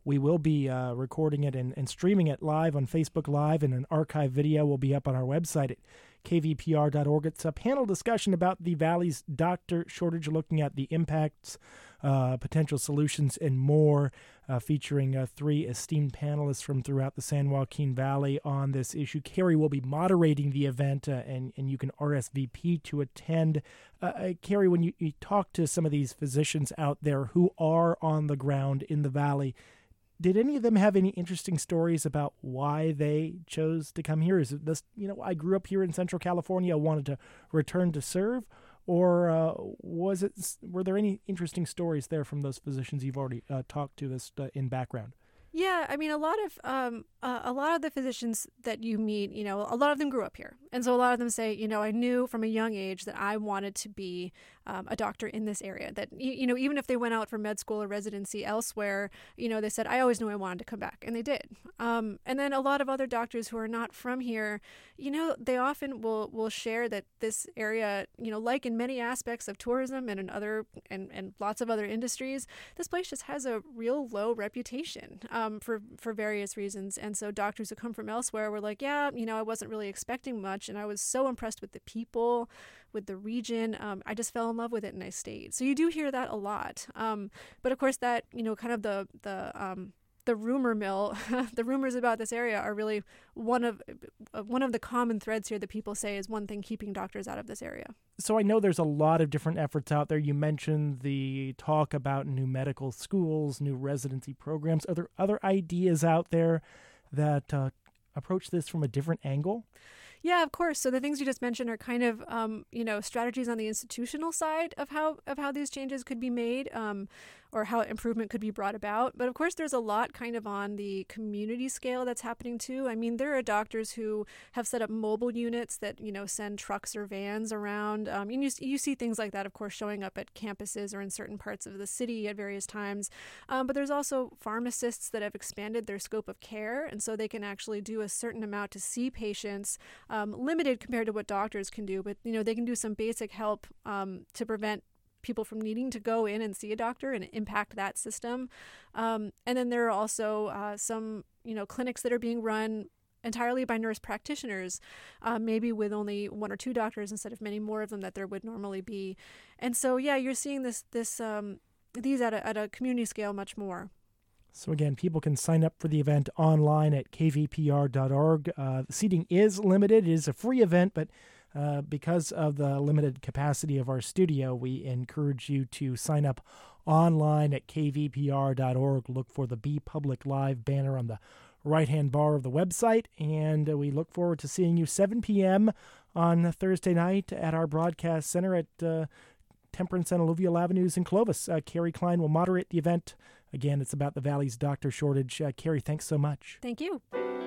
S2: We will be uh, recording it and, and streaming it live on Facebook Live, and an archive video will be up on our website at k v p r dot org. It's a panel discussion about the Valley's doctor shortage, looking at the impacts, uh, potential solutions, and more, uh, featuring uh, three esteemed panelists from throughout the San Joaquin Valley on this issue. Carrie will be moderating the event, uh, and, and you can R S V P to attend. Uh, uh, Carrie, when you, you talk to some of these physicians out there who are on the ground in the Valley, did any of them have any interesting stories about why they chose to come here? Is it this, you know, I grew up here in Central California, I wanted to return to serve? Or uh, was it, were there any interesting stories there from those physicians you've already uh, talked to this uh, in background?
S20: Yeah, I mean, a lot of um, uh, a lot of the physicians that you meet, you know, a lot of them grew up here, and so a lot of them say, you know, I knew from a young age that I wanted to be um, a doctor in this area. That you, you know, even if they went out for med school or residency elsewhere, you know, they said, I always knew I wanted to come back, and they did. Um, and then a lot of other doctors who are not from here, you know, they often will will share that this area, you know, like in many aspects of tourism and in other and and lots of other industries, this place just has a real low reputation. Um, for, for various reasons. And so doctors who come from elsewhere were like, yeah, you know, I wasn't really expecting much. And I was so impressed with the people, with the region. Um, I just fell in love with it and I stayed. So you do hear that a lot. Um, but of course that, you know, kind of the, the, um, the rumor mill, the rumors about this area are really one of uh, one of the common threads here that people say is one thing keeping doctors out of this area.
S2: So I know there's a lot of different efforts out there. You mentioned the talk about new medical schools, new residency programs. Are there other ideas out there that uh, approach this from a different angle?
S20: Yeah, of course. So the things you just mentioned are kind of, um, you know, strategies on the institutional side of how of how these changes could be made, um, or how improvement could be brought about. But of course, there's a lot kind of on the community scale that's happening too. I mean, there are doctors who have set up mobile units that, you know, send trucks or vans around. Um, and you, you see things like that, of course, showing up at campuses or in certain parts of the city at various times. Um, but there's also pharmacists that have expanded their scope of care. And so they can actually do a certain amount to see patients, um, limited compared to what doctors can do. But, you know, they can do some basic help um, to prevent people from needing to go in and see a doctor and impact that system. Um, and then there are also uh, some, you know, clinics that are being run entirely by nurse practitioners, uh, maybe with only one or two doctors instead of many more of them that there would normally be. And so, yeah, you're seeing this, this, um, these at a, at a community scale much more.
S2: So again, people can sign up for the event online at k v p r dot org. Uh, the seating is limited. It is a free event, but Uh, because of the limited capacity of our studio, we encourage you to sign up online at k v p r dot org. Look for the Be Public Live banner on the right-hand bar of the website, and uh, we look forward to seeing you seven p.m. on Thursday night at our broadcast center at uh, Temperance and Alluvial Avenues in Clovis. Uh, Carrie Klein will moderate the event. Again, it's about the Valley's doctor shortage. Uh, Carrie, thanks so much.
S20: Thank you.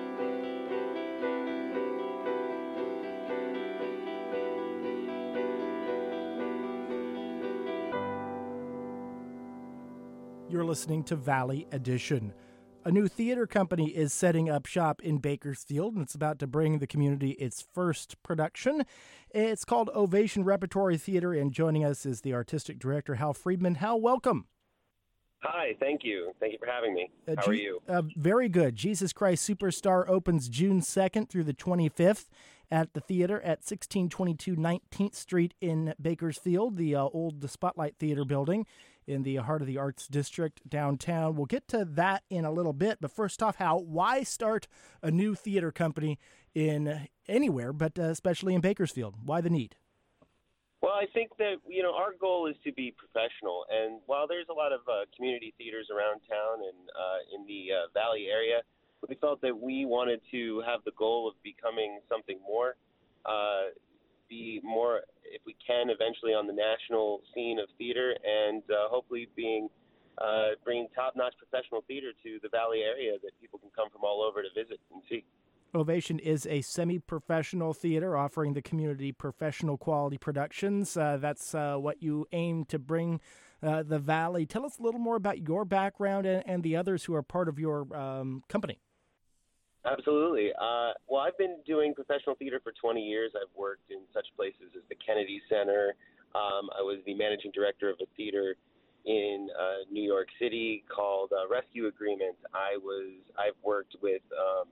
S2: You're listening to Valley Edition. A new theater company is setting up shop in Bakersfield, and it's about to bring the community its first production. It's called Ovation Repertory Theater, and joining us is the artistic director, Hal Friedman. Hal, welcome.
S21: Hi, thank you. Thank you for having me.
S2: Uh,
S21: How
S2: G-
S21: are you?
S2: Uh, very good. Jesus Christ Superstar opens June second through the twenty-fifth at the theater at sixteen twenty-two nineteenth Street in Bakersfield, the uh, old the Spotlight Theater building in the heart of the Arts District downtown. We'll get to that in a little bit, but first off, Hal, why start a new theater company in anywhere, but uh, especially in Bakersfield? Why the need?
S21: Well, I think that, you know, our goal is to be professional. And while there's a lot of uh, community theaters around town and uh, in the uh, Valley area, we felt that we wanted to have the goal of becoming something more, uh, be more, if we can, eventually on the national scene of theater, and uh, hopefully being uh, bringing top-notch professional theater to the Valley area that people can come from all over to visit and see.
S2: Ovation is a semi-professional theater offering the community professional quality productions. Uh, that's uh, what you aim to bring uh, the Valley. Tell us a little more about your background and, and the others who are part of your um, company.
S21: Absolutely. Uh, well, I've been doing professional theater for twenty years. I've worked in such places as the Kennedy Center. Um, I was the managing director of a theater in uh, New York City called uh, Rescue Agreement. I was I've worked with um,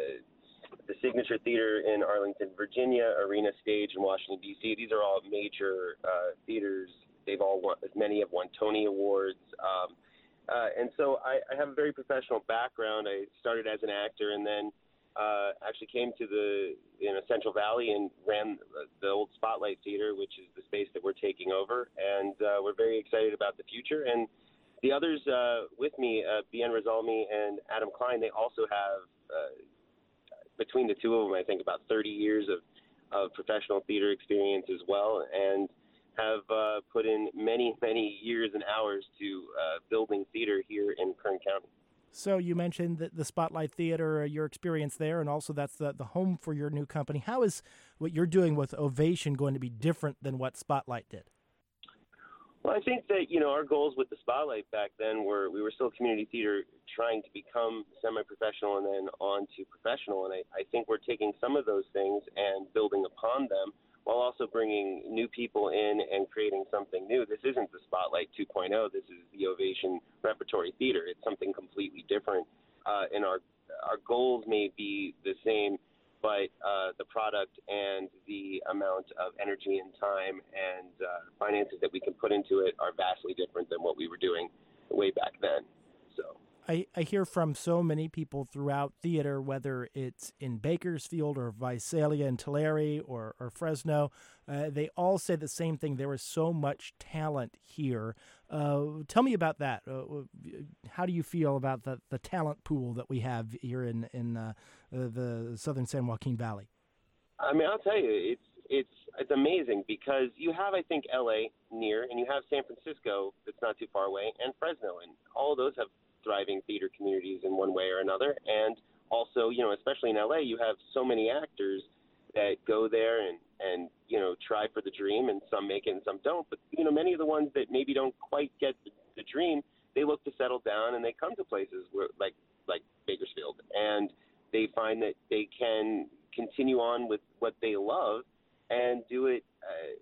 S21: uh, the Signature Theater in Arlington, Virginia, Arena Stage in Washington D C. These are all major uh, theaters. They've all won. Many have won Tony Awards. Um, uh, and so I, I have a very professional background. I started as an actor and then uh, actually came to the you know Central Valley and ran the old Spotlight Theater, which is the space that we're taking over. And uh, we're very excited about the future. And the others uh, with me, uh, Bien Rizalmi and Adam Klein, they also have, uh, between the two of them, I think about thirty years of, of professional theater experience as well. And have uh, put in many, many years and hours to uh, building theater here in Kern County.
S2: So you mentioned the, the Spotlight Theater, uh, your experience there, and also that's the, the home for your new company. How is what you're doing with Ovation going to be different than what Spotlight did?
S21: Well, I think that, you know, our goals with the Spotlight back then were we were still community theater trying to become semi-professional and then on to professional. And I, I think we're taking some of those things and building upon them, while also bringing new people in and creating something new. This isn't the Spotlight two point oh. This is the Ovation Repertory Theater. It's something completely different. Uh, and our our goals may be the same, but uh, the product and the amount of energy and time and uh, finances that we can put into it are vastly different than what we were doing way back then. So.
S2: I, I hear from so many people throughout theater, whether it's in Bakersfield or Visalia and Tulare or, or Fresno, uh, they all say the same thing. There is so much talent here. Uh, tell me about that. Uh, how do you feel about the, the talent pool that we have here in, in uh, the southern San Joaquin Valley?
S21: I mean, I'll tell you, it's it's it's amazing because you have, I think, L A near, and you have San Francisco that's not too far away, and Fresno, and all of those have thriving theater communities in one way or another. And also, you know, especially in L A, you have so many actors that go there and, and, you know, try for the dream, and some make it and some don't. But, you know, many of the ones that maybe don't quite get the, the dream, they look to settle down and they come to places where, like, like Bakersfield, and they find that they can continue on with what they love and do it uh,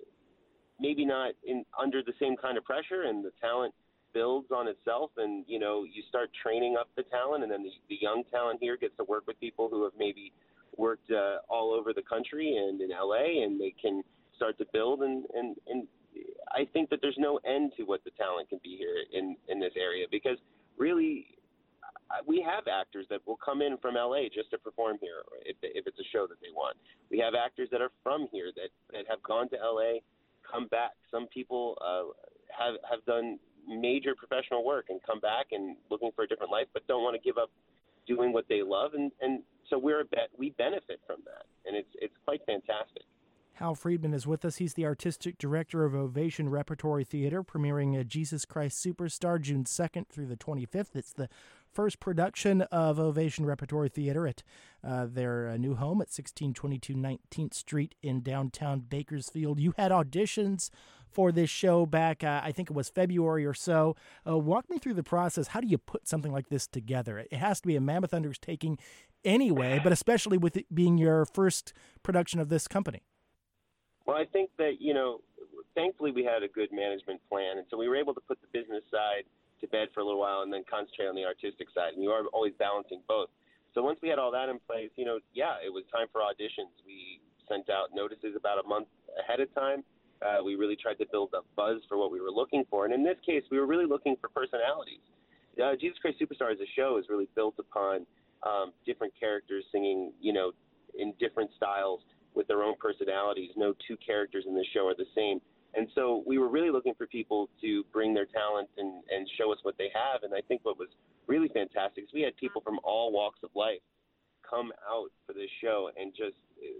S21: maybe not in under the same kind of pressure, and the talent builds on itself, and you know you start training up the talent, and then the, the young talent here gets to work with people who have maybe worked uh, all over the country and in L A, and they can start to build, and, and, and I think that there's no end to what the talent can be here in, in this area, because really we have actors that will come in from L A just to perform here if, if it's a show that they want. We have actors that are from here that, that have gone to L A, come back. Some people uh, have have done major professional work and come back and looking for a different life, but don't want to give up doing what they love, and, and so we're a bet, we benefit from that, and it's it's quite fantastic.
S2: Hal Friedman is with us. He's the artistic director of Ovation Repertory Theater, premiering a Jesus Christ Superstar June second through the twenty-fifth. It's the first production of Ovation Repertory Theater at uh, their uh, new home at sixteen twenty-two nineteenth Street in downtown Bakersfield. You had auditions for this show back, uh, I think it was February or so. Uh, walk me through the process. How do you put something like this together? It has to be a mammoth undertaking anyway, but especially with it being your first production of this company.
S21: Well, I think that, you know, thankfully we had a good management plan, and so we were able to put the business side to bed for a little while and then concentrate on the artistic side, and you are always balancing both. So once we had all that in place, you know, yeah, it was time for auditions. We sent out notices about a month ahead of time. Uh, we really tried to build up buzz for what we were looking for, and in this case, we were really looking for personalities. Uh, Jesus Christ Superstar as a show is really built upon um, different characters singing, you know, in different styles with their own personalities. No two characters in this show are the same. And so we were really looking for people to bring their talent and, and show us what they have. And I think what was really fantastic is we had people from all walks of life come out for this show and just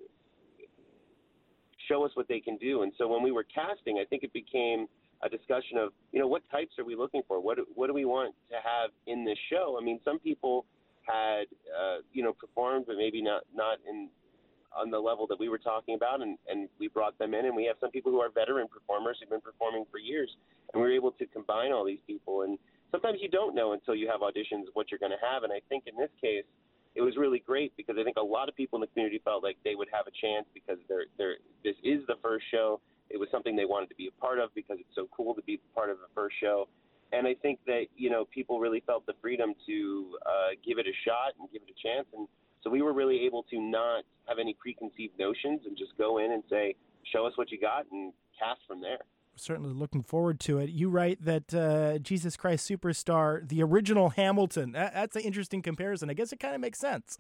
S21: show us what they can do. And so when we were casting, I think it became a discussion of, you know, what types are we looking for? What, what do we want to have in this show? I mean, some people had, uh, you know, performed, but maybe not, not in on the level that we were talking about, and, and we brought them in, and we have some people who are veteran performers who've been performing for years, and we were able to combine all these people. And sometimes you don't know until you have auditions what you're going to have, and I think in this case it was really great because I think a lot of people in the community felt like they would have a chance because they're, they're, this is the first show. it was something they wanted to be a part of because it's so cool to be part of the first show. And I think that, you know, people really felt the freedom to uh, give it a shot and give it a chance. And so we were really able to not have any preconceived notions and just go in and say, show us what you got and cast from there.
S2: Certainly looking forward to it. You write that uh, Jesus Christ Superstar, the original Hamilton. That, that's an interesting comparison. I guess it kind of makes sense.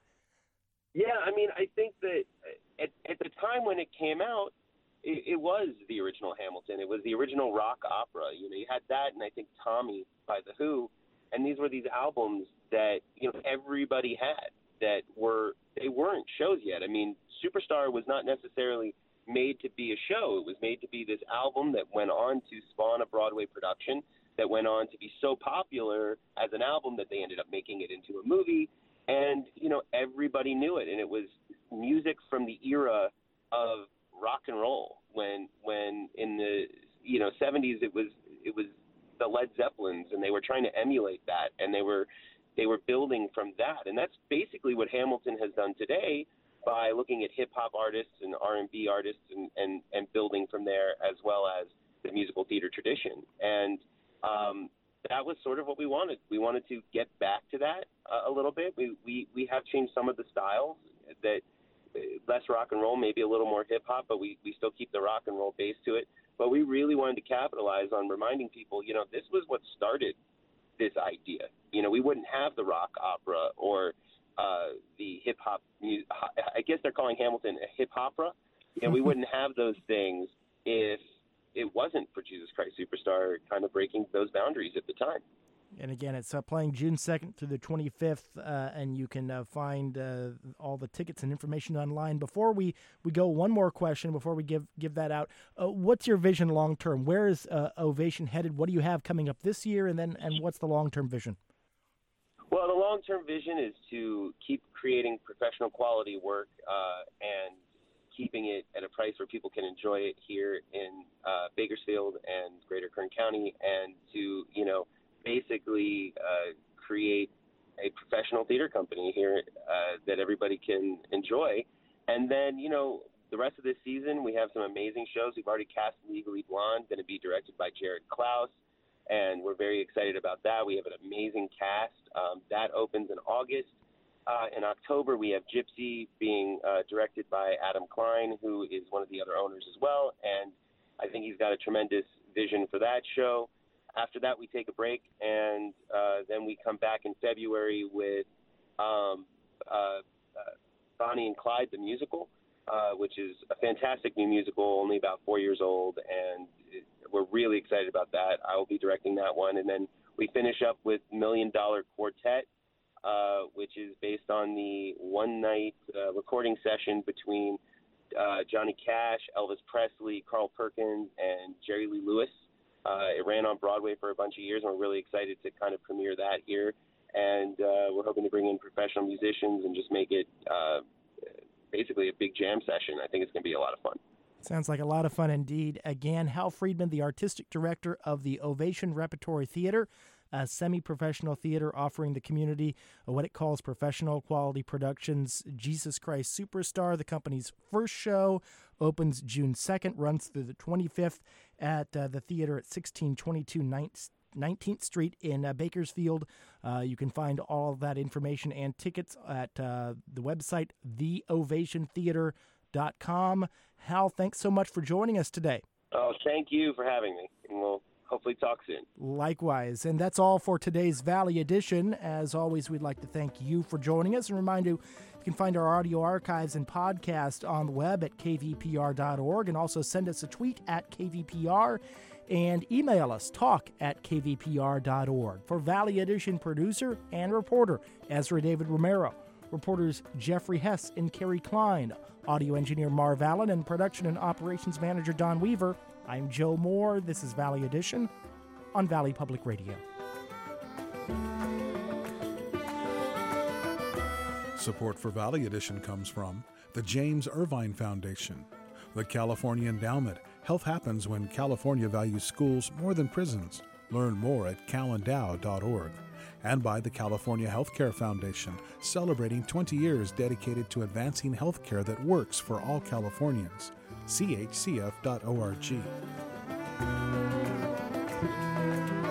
S21: Yeah, I mean, I think that at, at the time when it came out, it, it was the original Hamilton. It was the original rock opera. You know, you had that, and I think Tommy by The Who, and these were these albums that, you know, everybody had that were, they weren't shows yet. I mean, Superstar was not necessarily made to be a show. It was made to be this album that went on to spawn a Broadway production that went on to be so popular as an album that they ended up making it into a movie. And, you know, everybody knew it. And it was music from the era of rock and roll when, when in the, you know, seventies, it was, it was the Led Zeppelins, and they were trying to emulate that. And they were, they were building from that. And that's basically what Hamilton has done today by looking at hip hop artists and R and B artists and, and, and building from there, as well as the musical theater tradition. And, um, that was sort of what we wanted. We wanted to get back to that uh, a little bit. We, we we have changed some of the styles, that uh, less rock and roll, maybe a little more hip hop, but we, we still keep the rock and roll base to it. But we really wanted to capitalize on reminding people, you know, this was what started this idea. You know, we wouldn't have the rock opera or uh, the hip hop music. I guess they're calling Hamilton a hip opera. You know, we wouldn't have those things if it wasn't for Jesus Christ Superstar kind of breaking those boundaries at the time.
S2: And again, it's uh, playing June second through the twenty-fifth, uh, and you can uh, find uh, all the tickets and information online. Before we, we go, one more question before we give give that out. Uh, what's your vision long term? Where is uh, Ovation headed? What do you have coming up this year, and then and what's the long-term vision?
S21: Well, the long-term vision is to keep creating professional quality work uh, and keeping it at a price where people can enjoy it here in uh, Bakersfield and Greater Kern County, and to, you know, basically uh, create a professional theater company here uh, that everybody can enjoy. And then, you know, the rest of this season, we have some amazing shows. We've already cast Legally Blonde, going to be directed by Jared Klaus, and we're very excited about that. We have an amazing cast. Um, that opens in August. Uh, in October, we have Gypsy being uh, directed by Adam Klein, who is one of the other owners as well, and I think he's got a tremendous vision for that show. After that, we take a break, and uh, then we come back in February with um, uh, uh, Bonnie and Clyde, the musical, uh, which is a fantastic new musical, only about four years old, and it, we're really excited about that. I will be directing that one, and then we finish up with Million Dollar Quartet, Uh, which is based on the one-night uh, recording session between uh, Johnny Cash, Elvis Presley, Carl Perkins, and Jerry Lee Lewis. Uh, it ran on Broadway for a bunch of years, and we're really excited to kind of premiere that here. And uh, we're hoping to bring in professional musicians and just make it uh, basically a big jam session. I think it's going to be a lot of fun.
S2: Sounds like a lot of fun indeed. Again, Hal Friedman, the artistic director of the Ovation Repertory Theater, a semi-professional theater offering the community what it calls professional quality productions. Jesus Christ Superstar, the company's first show, opens June second, runs through the twenty-fifth at uh, the theater at sixteen twenty-two nineteenth Street in uh, Bakersfield. Uh, you can find all of that information and tickets at uh, the website, the ovation theater dot com. Hal, thanks so much for joining us today.
S21: Oh, thank you for having me, and we'll hopefully talk soon.
S2: Likewise. And that's all for today's Valley Edition. As always, we'd like to thank you for joining us and remind you you can find our audio archives and podcast on the web at k v p r dot org, and also send us a tweet at K V P R and email us talk at k v p r dot org. For Valley Edition producer and reporter Ezra David Romero, reporters Jeffrey Hess and Kerry Klein, audio engineer Marv Allen, and production and operations manager Don Weaver, I'm Joe Moore. This is Valley Edition on Valley Public Radio.
S1: Support for Valley Edition comes from the James Irvine Foundation, the California Endowment. Health happens when California values schools more than prisons. Learn more at cal endow dot org. And by the California Healthcare Foundation, celebrating twenty years dedicated to advancing healthcare that works for all Californians. c h c f dot org.